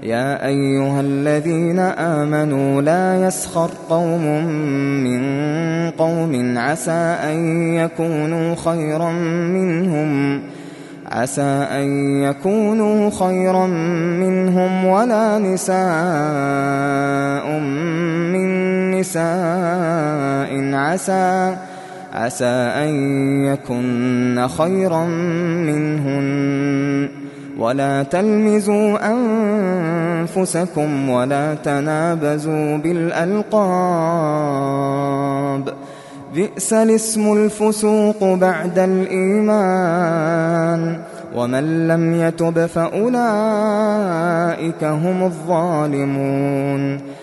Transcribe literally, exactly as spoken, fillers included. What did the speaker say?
يا أيها الذين آمنوا لا يسخر قوم من قوم عسى أن يكونوا خيرا منهم عسى أن يكونوا خيرا منهم ولا نساء من نساء عسى عسى أن يكن خيرا منهن ولا تلمزوا أنفسكم ولا تنابزوا بالألقاب بئس الاسم الفسوق بعد الإيمان ومن لم يتب فأولئك هم الظالمون